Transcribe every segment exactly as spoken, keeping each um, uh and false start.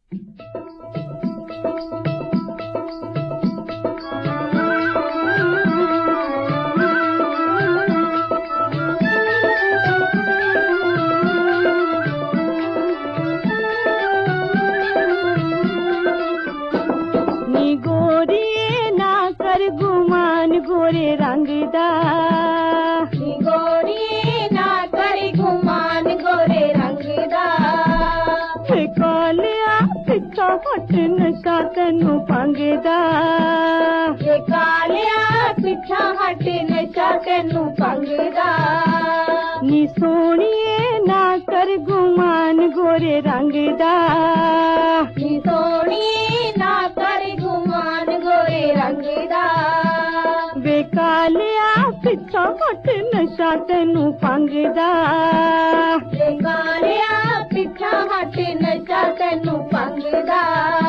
गोरे रंग दा गोरी ना करी घुमान गोरे रंग दा कालिया पिछा हट नशा तेनू पंगदा कालिया पिछा हट नशा तेनू पंगदा नी सोनिए ना कर गुमान गोरे रंग दा नी सोनिए ना कर गुमान गोरे रंग दा वे कालिया पिछा हट नशा तेनू पंगदा कालिया पिछा हट नशा तेनू पंगदा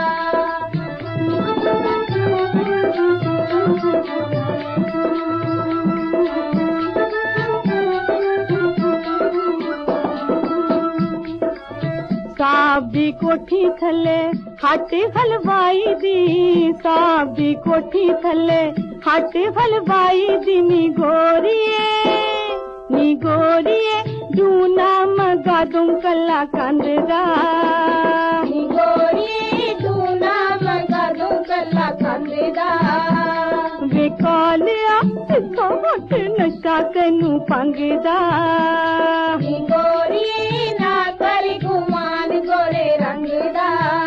साहब दी कोठी थले हट हलवाई दी साहब दी कोठी थले हट हलवाई दी नी गोरिए नी गोरिए दूना मगा दूं कला कंददा नी गोरिए दूना मगा दूं कला कंददा वे कालिया पिछा हट नशा तेनू पंगदा नी गोरिए ना करी गुमान गोरे रंग दा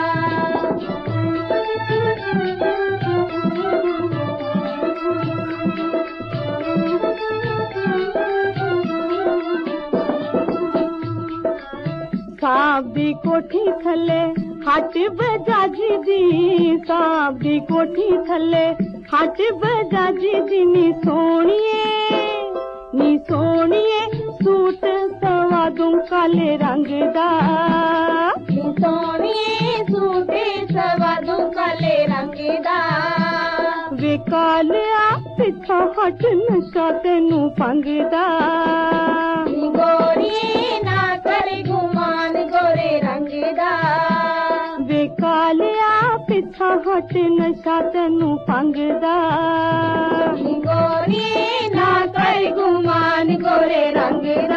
साहब दी कोठी थले हट बजाजी दी साहब दी कोठी थले हट बजाजी दी नी सोनिए नी सोनिए सूट सवा दूं काले रंग दा नी सोनिए सूट सवा दूं काले रंग दा वे कालिया पिछा हट नशा तेनू पंगदा नी गोरिए ना करे गुमान गोरे रंग दा वे कालिया पिछा हट नशा तेनू पंगदा नी गोरिए ना करे गुमान गोरे रंग दा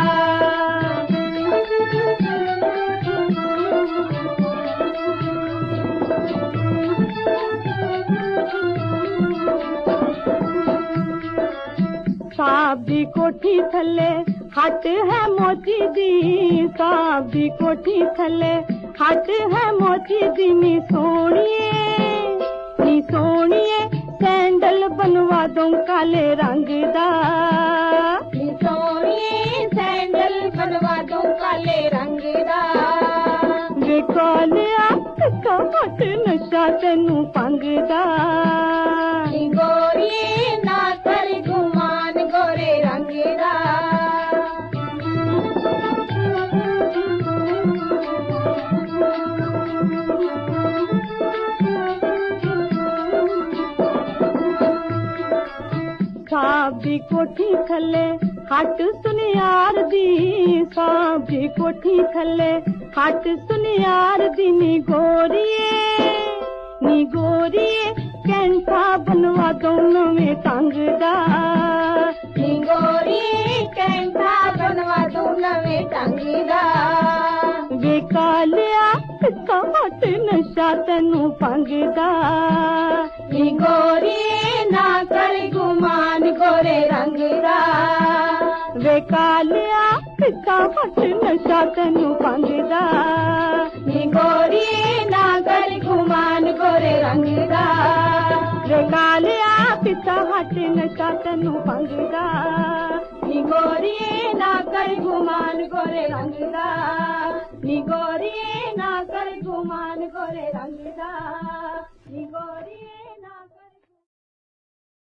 साहब दी कोठी थले हट है मोची दी साहब दी कोठी थले हट है मोची दी नी सोनिए नी सोनिए सैंडल बनवा दूं काले रंग दा नी सोनिए सैंडल बनवा दूं काले रंग दा वे कालिया पिछा हट नशा तेनू पंगदा नी गोरिए ना कर गुमान गोरे रंग दा साहब दी कोठी थले हट सुनियार दी साहब दी कोठी थले हट सुनियार दी नी गोरिए नी गोरिए कैंठा बनवा दूं नवे तंग दा नी गोरिए कैंठा बनवा दूं नवे तंग दा वे कालिया पिछा हट नशा तेनू पंगदा नी गोरिए ना कर गुमान गोरे रंग दा वे कालिया पिछा हट नशा तेनू पंगदा नी गोरिए ना कर गुमान गोरे रंग दा वे कालिया पिछा हट नशा तेनू पंगदा नी गोरिए ना कर गुमान गोरे रंग दा नी गोरिए ना कर गुमान गोरे रंग दा नी गोरिए